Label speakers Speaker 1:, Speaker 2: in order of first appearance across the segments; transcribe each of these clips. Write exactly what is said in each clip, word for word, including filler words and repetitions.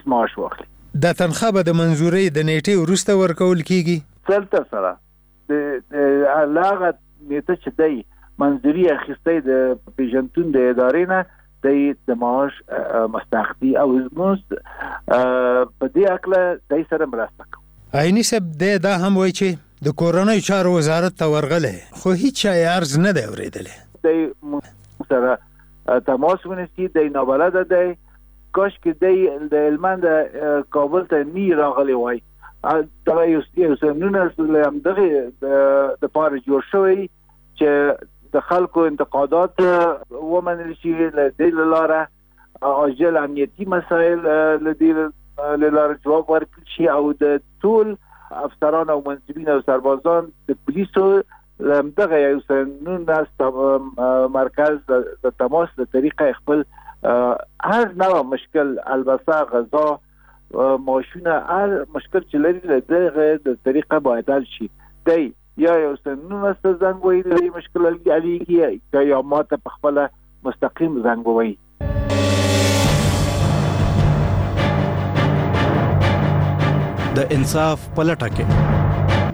Speaker 1: پولیس معاش واخلي.
Speaker 2: دا تنخواه به د منظورۍ د نیټې وروسته ورکول کیږي؟
Speaker 1: سلته سره د هغه نیټه چې دی منظوري اخیستی د پیژنتون د ادارې نه دی د معاش مستحق دي او زموږ په دې هکله دی سره مرسته کوو.
Speaker 2: عیني صاحب دی دا هم وایي چې د کورنیو چارو وزارت ته ورغلی خو هیڅ چا یې عرض نه دی اورېدلی.
Speaker 1: دی موږ سره تماس ونیسي، دی نابلده دی. کاشکې دی د هلمند کابل ته نی راغلی وای. دا یو سیستمونه همدغې دپاره جوړ شوی چې د خلکو انتقادات ومنل شي، له دې له لاره عاجل امنیتي مسایل له دې له لاره جواب ورکړل شي او د ټول افسران او منصبین او سربازان د پولیسو له همدغه یو سنونه مرکز د تماس د طریقه خپل هر نوع مشکل، البته غذا، معاشونه، هر مشکل چې لري له دغه د طریقه باید حل شي. دی یا یو سنونه ته زنګ وایي د دې مشکل حلیږي یا ما ته په خپله مستقیم زنګ ووایي.
Speaker 3: د انصاف په لټه کې.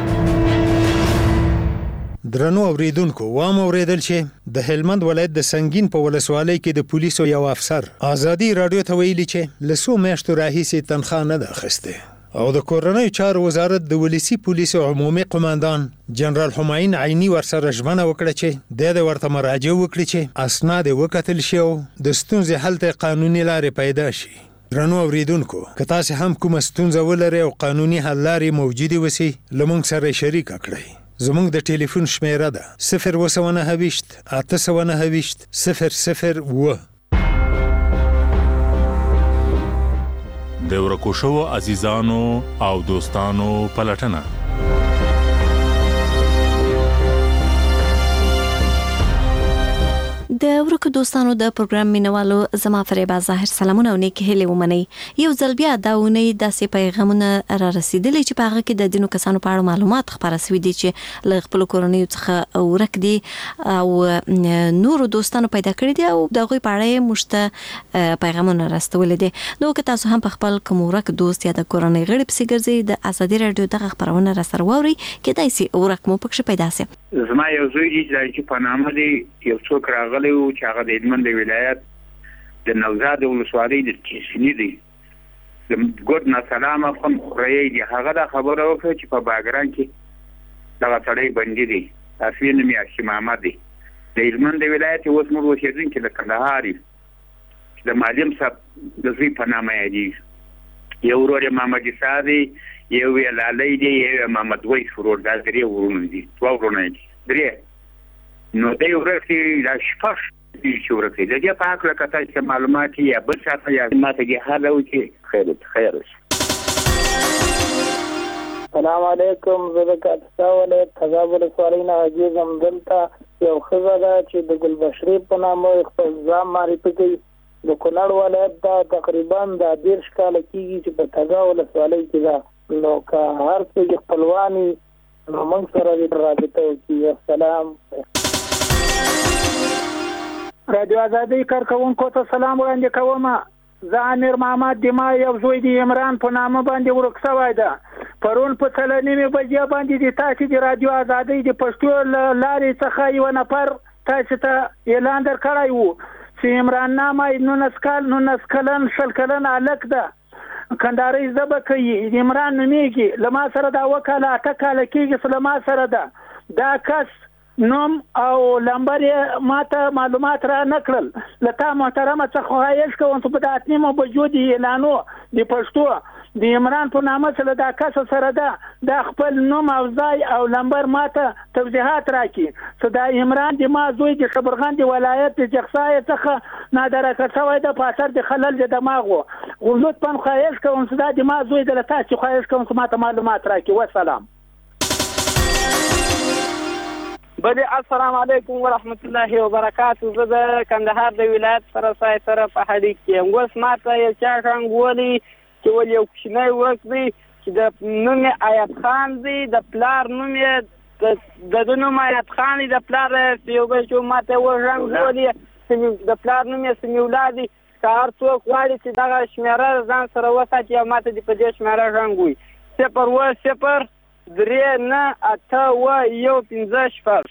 Speaker 2: درنو اوریدونکو، وام اوریدل چې د هلمند ولایت د سنگین په ولسوالۍ کې د پولیسو یو افسر آزادي رادیو ته ویلي چې له څو میاشتو راهیسې تنخواه نه ده اخیستې او د کورنیو چارو وزارت د ولسي پولیسو عمومي قماندان جنرال همایون عیني ورسره ژمنه وکړه چې د دې ورته مراجعه وکړي چې اسناد یې وکتل شي او د ستونزې حل ته قانوني لارې پیدا شي. درنو اوریدونکو، که تاسو هم کومه ستونزه ولرئ او قانوني حل لارې موجودې وسي له موږ سره شریکه کړئ. زموږ د ټلیفون شمیره ده صفر اووه سوه نهه ویشت اته سوه نهه ویشت صفر صفر اووه.
Speaker 4: د ورکو شوو عزیزانو او دوستانو پلټنه.
Speaker 5: د ورکو دوستانو د پروګرام مینوالو زما فریبا ظاهر سلامونه او نیک هیله ومني. یو ځل بیا دا ونی داسې پیغامونه را رسیدلي چې په هغه کې د دینو کسانو په اړه معلومات خبره سوي دي چې له خپل کورنیو څخه ورک دي او نورو دوستانو پیدا کړی دي او د هغوی په اړه مشته پیغامونه راستولي دي. نو که تاسو هم په خپل کوم ورک دوست یا د کورنۍ غړي پسې ګرځئ، د ازادي راډیو دغه خبرونه را سره واورئ، کېدای شي ورک مو پکښې پیدا سي.
Speaker 6: زما یو زوی دی چې په نامه دی یو څوک راغلی و چې هغه د هلمند ولایت د نوزاد ولسوالۍ د تیسني دی د ګوډ ناسلامه خون خورۍ دی. هغه دا خبره وکړه چې په باګران کې دغه سړی بندي دی، اصلي نوم یې هاشم احمد دی، د هلمند ولایت اوس موږ اوسېدونکي د کندهار چې د معلم صاحب د زوی په نامه یادېږي. یو ورور یې محمد عیسی دی، یو یې لالی دی، یو یې محمد ویس ورور. دا درې ورونه دي، دوه ورونه دي، درې. نو دی ورک دی دا شپږ دي چې ورک دی. د دې په هکله که تاسو معلومات یا بل څه یا ماته کې حاله وکړي خیر خیر شي.
Speaker 7: السلام علیکم. زه د کاپیسا ولایت تګاب ولسوالۍ نه حاجي یم. دلته یو ښځه ده چې د ګلبشرې په نامه خپل ځان معرفي کوي. د کونړ ولایت دا تقریبا دا دېرش کاله کېږي چې په تګاب ولسوالۍ کې ده. نو که هر څوک خپلوان وي نو موږ سره دې رابطه وکړي. السلام. رادیو آزادۍ کارکوونکو ته سلام وړاندې کوم. زه امیر محمد دما یو زوی د عمران په نامه باندې ورک شوی ده. پرون په سل نیمې بجې باندې د تاسو د رادیو آزادۍ د پښتو لارې څخه یو نفر تاسو ته اعلان درکړی و چې عمران نامه نولس کال نولس کلن شل کلن هلک ده، کندهارۍ ژبه کوي، عمران نومیږي، له ما سره دا اووه کاله اته کاله کېږي چې له ما سره ده. دا کس نوم او لمبر یې ماته معلومات را نه کړل. له تا محترمه څخه خواهش کوم چې په دا اته نیمو بجو د اعلانو د پښتو د عمران په نامه چې دا کس سره ده دا خپل نوم او ځای او لمبر ماته توضیحات راکړي چې دا عمران د ما زوی د خبرغان د ولایت د جغسای څخه نادرکه شوی ده په اثر د خلل د دماغ و. لطفا خواهش کوم چې دا د ما زوی د تاسو خواهش کوم چې ماته معلومات راکړي. والسلام.
Speaker 8: بله السلام علیکم ورحمت الله وبرکاته. زه د کندهار د ولایت سره سای سره په هډیک کې یم. اوس ماته یو چا ښنګولي چې ول یو کوچنی ورک دی چې د نوم یې ایت خان دی، د پلار نوم یې د ده نوم ایت خان دی، د پلار یو بل چې ماته وښنګولي د پلار نوم یې سمیع الله دی. که هر څوک غواړي چې دغه شمېره ځان سره وساتي او ماته دې په دې شمېره غږ ووایي صفر اووه صفر درې نه اته اووه یو پنځه شپږ.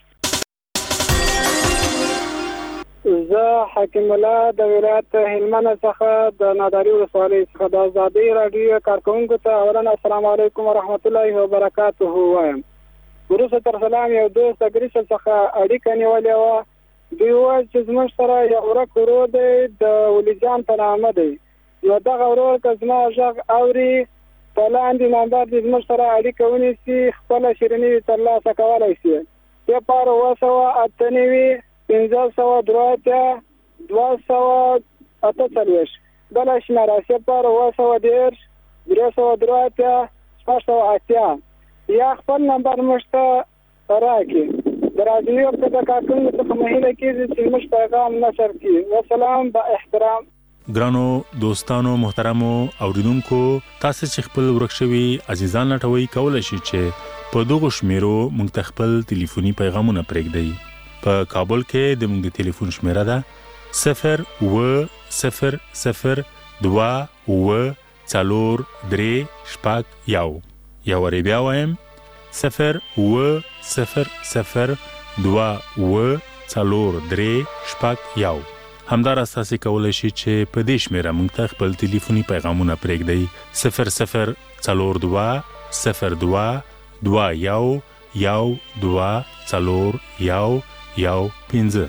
Speaker 7: زه حکیم الله د ولایت هلمند څخه د ناداري ولسوالۍ څخه د ازادۍ راډیو کارکوونکو ته اولا السلام علیکم ورحمت الله وبرکاته وایم. وروسته تر سلام یو دوست د ګریسل څخه اړیکه نیولې وه. دوی وویل چې زموږ سره یو ورک ورور دی د ولیجان په نامه دی. نو دغه ورور که زما غږ اوري په لاندې نمبر دې زموږ سره اړیکه ونیسي خپله شیریني ترلاسه کولی شي. صفر اووه سوه اته نوي پنځه سوه درې اتیا دوه سوه اته څلوېښت. بله شمېره صفر اووه سوه دېرش درې سوه درې اتیا شپږ سوه اتیا. یا خپل نمبر موږ ته راکړي. د راډیو په د کارکوونکو څخه مه هیله کېږي چې زموږ پیغام نشر کړي. وسلام با احترام.
Speaker 4: ګرانو دوستانو محترمو اوریدونکو تاسو چې خپل ورک شوي عزیزان لټوي کولای شئ چې په دغه شمیرو موږ ته خپل ټلیفوني پیغامونه پرېږدئ. په کابل کې د موږ د ټلیفون شمیره ده صفر اووه صفر صفر دوه اووه څلور درې شپږ یو. یا وری بیا وایم صفر اووه صفر صفر دوه اووه څلور درې شپږ یو. همداراز تاسو کولای شئ چې په دې شمیره موږ ته خپل ټلیفوني پیغامونه پرېږدئ صفر صفر څلور دوه صفر دوه دوه یو یو دوه څلور یو یو پنځه.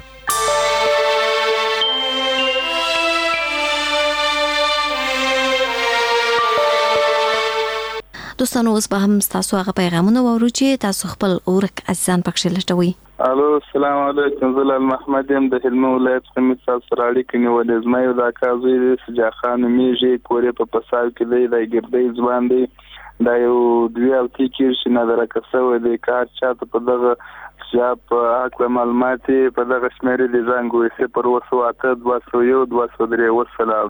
Speaker 5: دوستانو اوس به هم تاسو هغه پیغامونه واورو چې تاسو خپل اورک عزیزان پکښې لټوي.
Speaker 9: الو السلام علیکم. زلال محمد یم د هلمند ولایت څخه مې تاسو سره اړیکې نیولې. زما یو د اکا زوی دی سجا خان نومیږي کور یې په پساو کې دی د ګردۍ ځوان دی. دا یو دوی هفتې کېږي چې نادرکه شوی دی. که هر چاته په دغه یا په هکله معلومات په دغه شمېرې دې زنګ ووایي صفر اووه سوه اته دوه سوه یو دوه سوه درې. وسلام.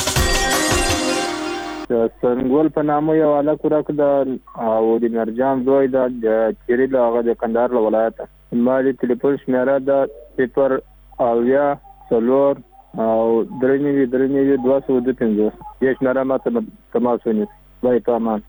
Speaker 10: د سرنګول په نامه یو هلک ورک ده او د مرجان زوی ده د چیرې له هغه د کندهار له ولایته. زما د تلیفون شمېره ده صفر اویا څلور او درې نوي درې نوي دوه سوه دوه پنځه. دې شمېره ما ته تماس ونیسئ. بای په امان.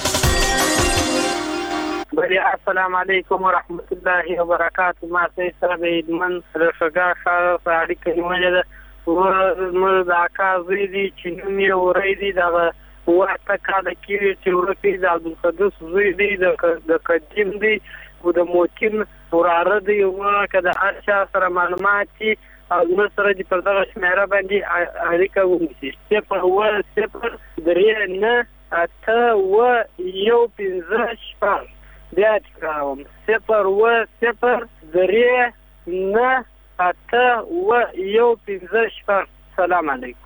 Speaker 8: بله السلام علیکم ورحمت الله وبرکاته. ما سره د هلمند د شګا ښار سره اړیکه نیولې ده. زموږ د اکا زوی دی چې نوم یې وری دی دغه اووه اته کاله کېږي چې ورک دی. د عبدالقدوس زوی دی د قدیم دی او د موتین وراره دی. که د هر چا سره معلومات دي او زموږ سره دې پر دغه شمېره باندې اړیکه ونیسي صفر اووه صفر درې نه اته اووه یو پنځه شپږ. بیا تکراروم صفر اووه صفر درې نه اته اووه یو پنځه شپږ. سلام علیکم.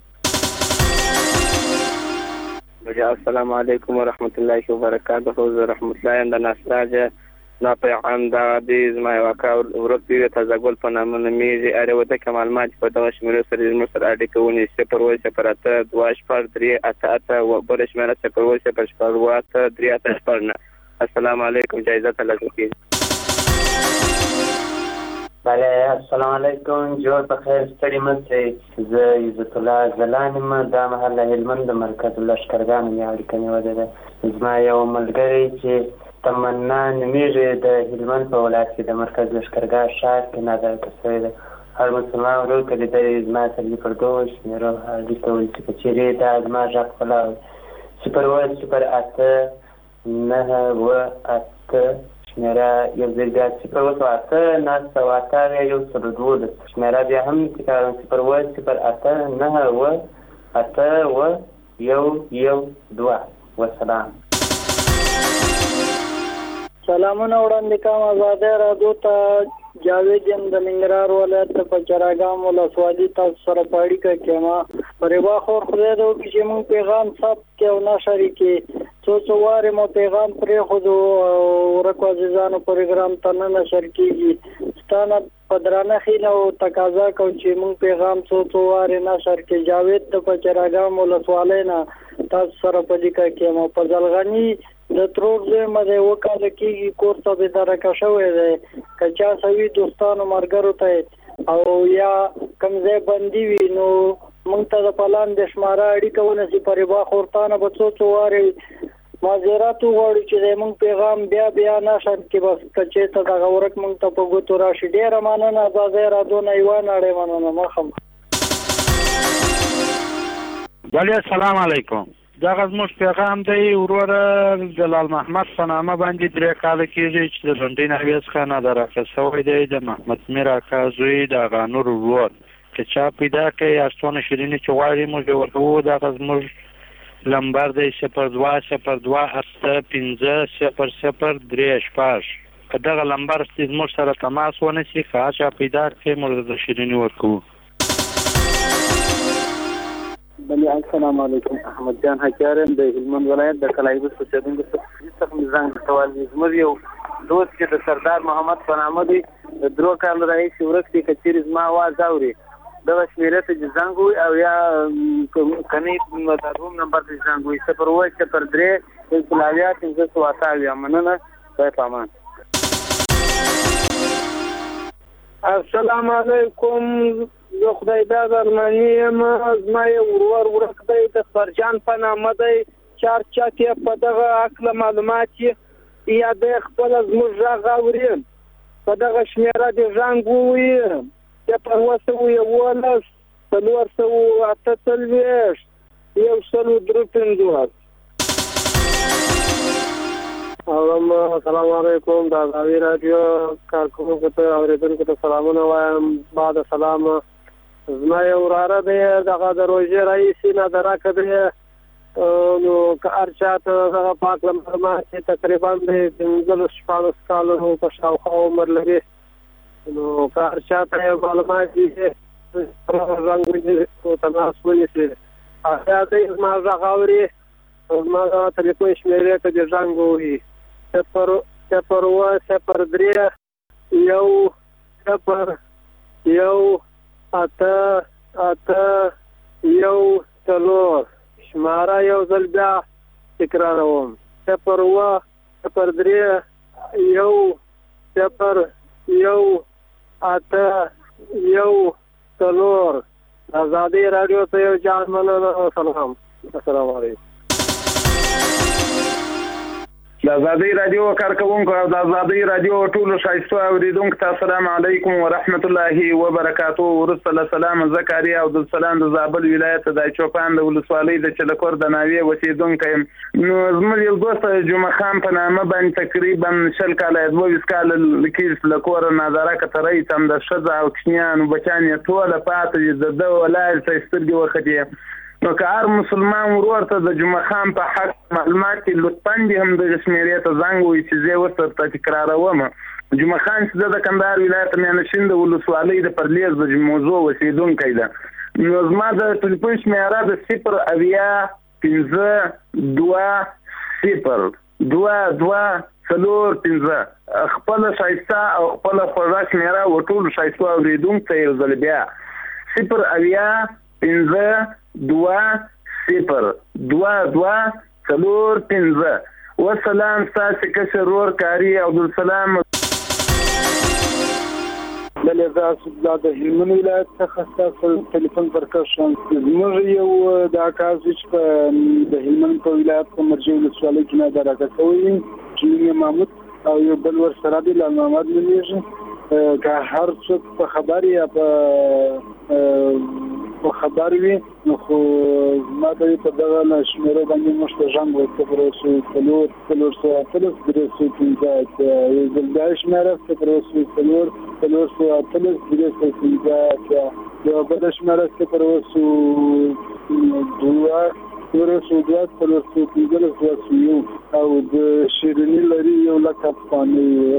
Speaker 11: السلام علیکم ورحمت الله وبرکاته. زه رحمت الله یم د ناسراجه. زما پیغام دغه دی زما یو اکا ورک دی د تازهګل په نامه نومیږي. اړوته که معلومات په دغه شمېرو سره زموږ سره اړیکه ونیسي صفر اووه صفر اته دوه شپږ درې اته اته. بله شمېره صفر اووه صفر شپږ اووه اته درې اته شپږ نه. السلام علیکم. جایزه ترلاسه کیږي.
Speaker 12: بله السلام علیکم. جوړ په خیر ستړي مه شئ. زه عزت الله زلان یم. دا مهال له هلمند د مرکز لښکرګانو مې اړیکه نیولې ده. زما یو ملګری چې تمنا نومیږي د هلمند په ولایت کې د مرکز لښکرګاه ښار کې نادرکه شوی ده. هر مسلمان ورور که لیدلی زما سره پر دغو شمېرو اړیکه ونیسي. که چېرې دا زما غږ خپله صفر اووه صفر اته نهه اووه اته شمېره یو ځل بیا صفر اووه سوه اته نهه سوه اته اویا یو سل دولس. شمېره بیا هم تکراروم صفر اووه صفر اته نهه اووه اته اووه یو یو دوه. وسلام.
Speaker 7: سلامونه وړاندې کوم آزادۍ راډیو ته. جاوید یم د ننګرهار ولایت د پچراګام ولسوالي. تاسو سره په اړیکه کې یم. په ربا خور خدای دې وکړي چې موږ پیغام ثبت کړو او نشر یې کړي. څو څو وارې مو پیغام پرېښودو او ورکو عزیزانو پروګرام ته نه نشر کېږي. ستا نه په درنښت هیله او تقاضا کوم چې موږ پیغام څو څو وارې نشر کړي. جاوید د پچراګام ولسوالۍ نه تاسو سره په اړیکه کې یم. په ځلغني د ترور زوی مې دی اووه کاله کېږي کور ته بېدرکه شوی دی. که چا سوي دوستانو ملګرو ته او یا کوم ځای بندي وي نو مونږ ته د پلان د شماره اړیکه ونیسي پرې با خورتانه به څو څو وارې معذرات وغواړو چې زموږ پیغام بیا بیا نشر کې بس کچې ته دغه ورک مونږ ته په ګوتو راشي. ډېره مننه ازادۍ راډیو نه یوه نړۍ مننه. مخم
Speaker 13: بله السلام علیکم. دغه زموږ پیغام دی وروره جلال محمد په نامه باندې درې کاله کېږي چې د لنډۍ ناحیې څخه نادراکه شوی دی. د محمد میر اکا زوی د هغه نور ورور که چا پیدا کوي استونه شیریني چې غواړي موږ ورکوو. دغه زموږ لمبر دی صفر دوه صفر دوه اته پنځه صفر صفر درې شپږ. که دغه لمبر زموږ سره تماس ونیسي که چا پیدا کوي موږ د شیریني ورکوو.
Speaker 14: بله السلام علیکم. احمد جان حکیارم د هلمند ولایت د کلایبس اوسیدونکی څخه مې زنګ درته ویل. زموږ یو دوست چې د سردار محمد په نامه دی د درو کالو راهیسې ورک دی. که چېرې زما اواز اوري دغه شمېرې ته چې زنګ ووایي او یا کنی د روم نمبر ته زنګ ووایي صفر اووه صفر درې یو سل اویا پنځه سوه اته اویا. مننه. خدای په امان.
Speaker 8: السلام علیکم. زه خدای داد ارماني یم. زما یو ورور ورک دی د فرجان په نامه دی. چار چات یې په دغه عقله معلومات یې یا دی خپله زموږ غږ اوري په دغه شمېره دې زنګ ووایي صفر اووه سوه یولس څلور سوه اته څلوېښت یو سل درې پنځوس.
Speaker 15: السلام علیکم. د ازادۍ راډیو کارکوونکو ته اورېدونکو ته سلامونه وایم. بعد سلام. زما یو وراره دی دغه د روژې راهیسې نادراکه دی نو که هر چا ته دغه پاک معلومات چې تقریبا د پنځلس شپاړس کالو په شاوخوا عمر لري نو که هر چا ته یو معلومات دي رنګ ونیسي تماس ونیسي هغه دی زما غږ اوري زما د تلیفون شمېرې ته دې زنګ ووهي صفر صفر اووه صفر درې یو صفر یو اته اته یو څلور. شماره یو ځل بیا تکراروم صفر اووه صفر درې یو صفر یو اته یو څلور. ازادۍ راډیو ته یو جان مننه. سلام. السلام علیکم.
Speaker 9: د ازادۍ راډیو کارکوونکو او د ازادۍ راډیو ټولو ښایستو اورېدونکو ته السلام علیکم ورحمت الله وبرکاتو. وروسته له سلام زکریا عبدالسلام د زابل ولایت د چوپان د ولسوالۍ د چلکور د ناوې اوسېدونکی یم. نو زموږ یو دوست جمعه خان په نامه باندې تقریبا شل کاله دوه ویشت کاله کېږي له کوره نادراکه ته رئیس هم د ښځه او کوچنیانو بچیان یې ټوله پاتې دي. د ده ولاړې ته یې سترګې وختې. نو که هر مسلمان ورور ته د جمعه خان په حق معلومات کې لطفا دې هم دغه شمېرې ته زنګ ووایي چې زه یې ورته درته تکراروم. جمعه خان چې زه د کندهار ولایت میانشین د ولسوالۍ د پرلیز د موضوع اوسېدونکی ده. نو زما د ټلیفون شمېره د صفر اویا پنځه دوه صفر دوه دوه څلور پنځه. خپله ښایسته او خپله خوږه شمېره و ټولو ښایستو اورېدونکو ته یو ځل بیا صفر اویا پنځه دوه صفر دوه دوه څلور پنځه. وسلام. ستاسې کشر ورور کاري عبدالسلام.
Speaker 7: بله زه د هلمند ولایت څخه ستاسو تلیفون پرکش شوم. زموږ یو د اکا زوی چې په د هلمند په ولایت په مرجع ولسوالۍ کې نادراکه شوی چې نوم یې محمود او یو بل ورسره دی لال محمد نومیږي. که هر څوک په خبر یا په په خبر وي نو خو ما ته په دغه شمېرو باندې موږ ته زنګ ووایي صفر اووه سوه څلور څلور سوه اتلس درې سوه پنځه یو ځل بیا شمېره صفر اووه سوه څلور څلور سوه اتلس درې سوه پنځه یوه بله شمېره صفر اووه سوه دوه څلور سوه دوه څلور سوه پنځلس دوه سوه یو او د شیریني لري یو لک افغانۍ.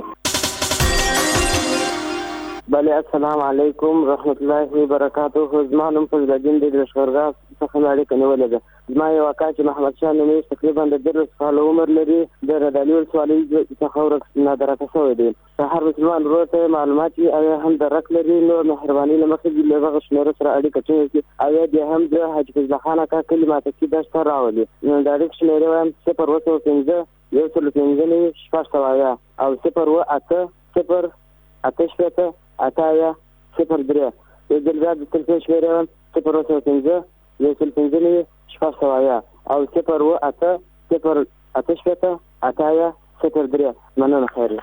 Speaker 14: بله السلام علیکم رحمت الله وبرکاتو. زما نوم فضلالدین دی د لښکرګاه څخه مې اړیکه نیولې ده. زما یو اکا چې محمد شاه نومیږي تقریبا د دېرلس کاله عمر لري د ردالي ولسوالۍ څخه ورک نادراکه شوی دی. که هر مسلمان ورور ته معلومات وي او یا هم درک لري نو مهرباني له مخې دې له هغه شمېرو سره اړیکه ټینګه کړي او یا بیا هم د حاجي فضله خان اکا کلي ماتکي دشت ته راولي. نو د اړیکې شمېرې وایم صفر اووه سوه پنځه یو سل پنځه نوي شپږ سوه اویا او صفر اووه اته صفر اته شپېته اته اویا صفر درې. یو ځل بیا د تلیفون شمېرې وایم صفر اوه سوه پنځه یو سل پنځه نوي شپږ سوه اویا او صفر اوه اته صفر اته شپېته اته اویا صفر درې. مننه خیر.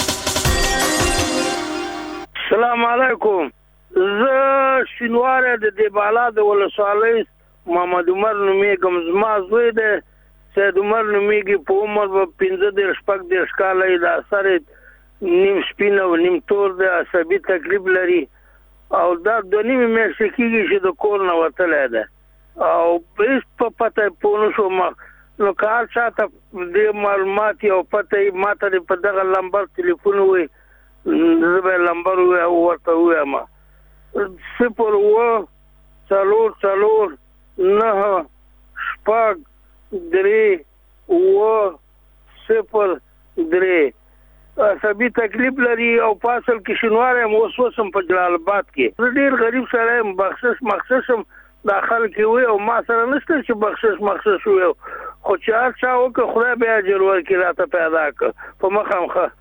Speaker 16: السلام علیکم. زه شینواره د دیبالا د ولسوالۍ محمد عمر نومیږم. زما زوی دی سید عمر نومیږي. په عمر به پنځه دېرش شپږ دېرش کاله یې. دا سر یې نیم سپین او نیم تور دی. عصبي تکلیف لري او دا دوه نیمې میاشتې کېږي چې د کور نه وتلی دی او هېڅ په پته یې پوه نه شوم. نو که هر چا ته دې معلومات او پته یې ما ته دې په دغه لمبر تلیفون ووایي زه به یې لمبر ورته ووایم. صفر اوه څلور څلور نهه شپږ درې اوه صفر درې. عصبي تکلیف لري او په اصل کې شینواری یم. اوس اوس هم په جلال آباد کې. زه ډېر غریب سړی یم. بخشش مخصص هم دا خلک یې وایي او ما سره نشته چې بخشش مخصص ووایو. خو چې هر چا وکړه خدای بیا اجر ورکړي راته پیدا کړه په مخه هم ښه.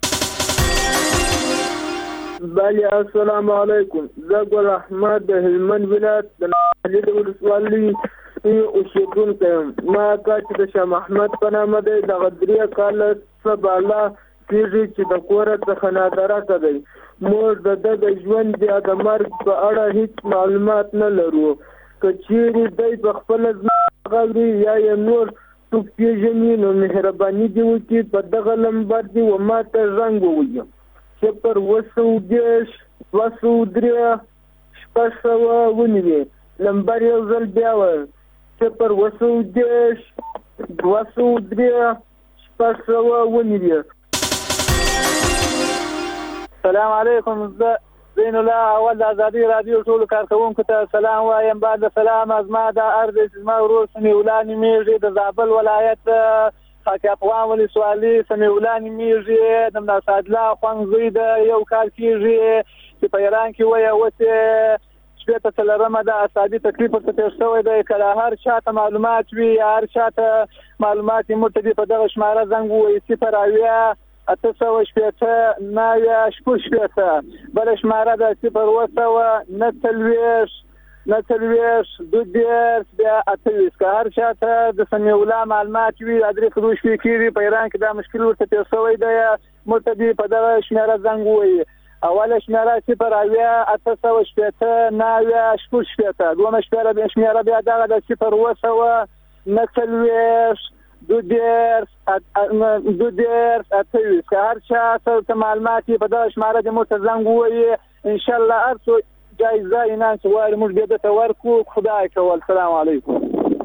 Speaker 10: بله السلام علیکم. زه ګل احمد د هلمند ولایت د ناهلي د ولسوالۍ اوسېدونکی یم. ما اکا چې د شاه محمد په نامه دی دغه درې کاله څه بالا کېږي چې د کوره څخه نادرکه دی. موږ د ده د ژوند یا د مرګ په اړه هېڅ معلومات نه لرو. که چیرې دی په خپله ځمکه غواړي یا یې نور څوک پېژني نو مهرباني دې وکړي په دغه لمبر دې و ما ته زنګ ووهي. صفر اوه سوه دېرش دوه سوه درې شپږ سوه ونیوي. لمبر یو ځل بیا وایي صفر اوه سوه دېرش دوه سوه درې شپږ سوه ونیوي.
Speaker 7: السلام علیکم. زه زین الله اول د ازادي رادیو ټولو کارکوونکو ته سلام وایم. بعد سلام زما دا ارض چې زما ورور سمیع الله نومیږي د زابل ولایت خاک افغان ولسوالۍ سمیع الله نومیږي. د ملا سعدالله ښوونځی د یو کال کېږي چې په ایران کې وایي اوس شپېته څلورمه ده. عصبي تکلیف ورته تېر شوی دی. که هر چا ته معلومات وي یا هر چا ته معلومات یې موږ ته دې په دغه شماره زنګ ووایي صفر اویا اته سوه شپېته نهه اویا شپږ شپېته. بله شماره ده صفر اوه سوه نهه څلوېښت نهه څلوېښت دوه دېرش بیا اته ویشت. که هر چا ته د سمیع الله معلومات وي دا درې څلور شپې کېږي په ایران کې دا مشکل ورته تېر شوی دی موږ ته دې په دغه شماره زنګ ووایي. اوله شماره صفر اویا اته سوه شپېته نهه اویا شپږ شپېته. دویمه شماره شماره بیا دغه ده صفر اوه سوه نهه څلوېښت دوه دېرش دوه دېرش اته ویشت. که هر چا ته معلومات وي په دغه شماره دې موږ ته زنګ ووایي. انشاءالله هر څوک جایزه انعام چې غواړي موږ بیا درته ورکړو. خدای کول. السلام علیکم.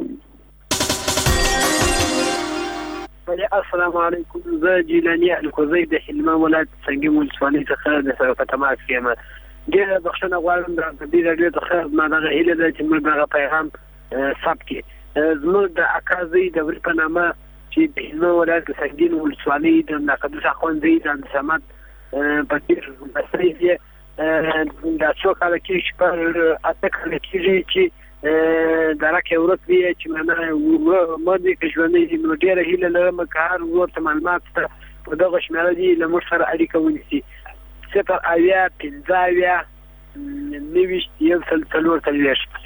Speaker 17: بله السلام علیکم. زه جیلاني الکوزی د هلمند ولایت سنګین ولسوالۍ څخه د سره په تماس کې یم. ډېره بخښنه غواړم د ازادي راډیو څخه زما دغه هیله ده چې موږ دغه پیغام ثبت کړي. زموږ د اکا زوی د وري په نامه چې د هلمند ولایت د سنګین ولسوالۍ د مقدس اخوندزی د عبدالصمد په ډېر بصري کې دا څو کاله کېږي چې پر اته کاله کېږي چې درکه ورک دی چې معنا ماده کې ژوندۍ دي. نو ډېره هیله لرم که هر ورته معلومات په دغه شمېره دي له موږ سره اړیکه ونیسي. صفر اویا پنځه اویا نهه ویشت یو سل څلور څلوېښت.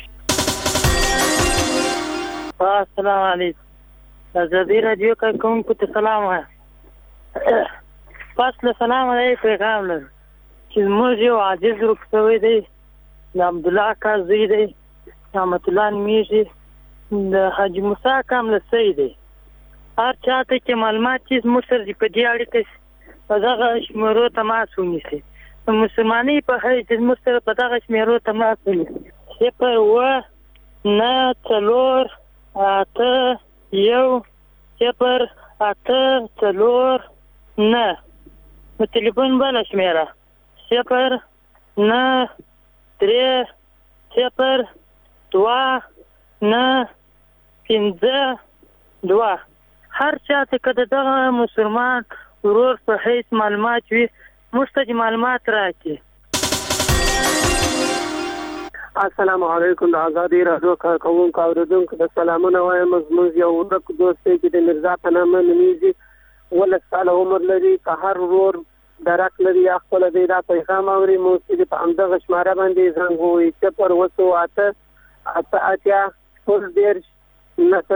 Speaker 18: السلام علیکم. ازادي راډیو کارکوونکو ته سلام وایم. پس له سلام علیکم پیغام لرم چې زموږ یو عاجز ورک شوی دی د عبدالله اکا زوی دی رحمت الله نومیږي د حاجي موسی اکا ملسی دی. هر چا ته چې معلومات چې زموږ سره په دې اړیکه په دغه شمېرو تماس ونیسي. د مسلمانۍ په حیث چې زموږ سره په دغه شمېرو تماس ونیسي. صفر اوه نهه څلور اته یو صفر اته څلور نهه. د تلیفون بله شمېره صفر نهه درې صفر دوه نهه پنځه دوه. هر چا ته که د دغه مسلمان ورور په حیث معلومات وي موږ ته معلومات راکړي.
Speaker 15: السلام علیکم. د ازادي راډیو کارکوونکو اورېدونکو ته سلامونه وایم. زموږ یو ورک دوست دی چې د میرزا په نامه نومیږي. اوولس کاله عمر لري. که هر ورور درک لري یا خپله دی دا پیغام اوري موږ چې په همدغه شماره باندې زنګ ووهي. صفر اوه سوه اته اته اتیا اوس دېرش نهه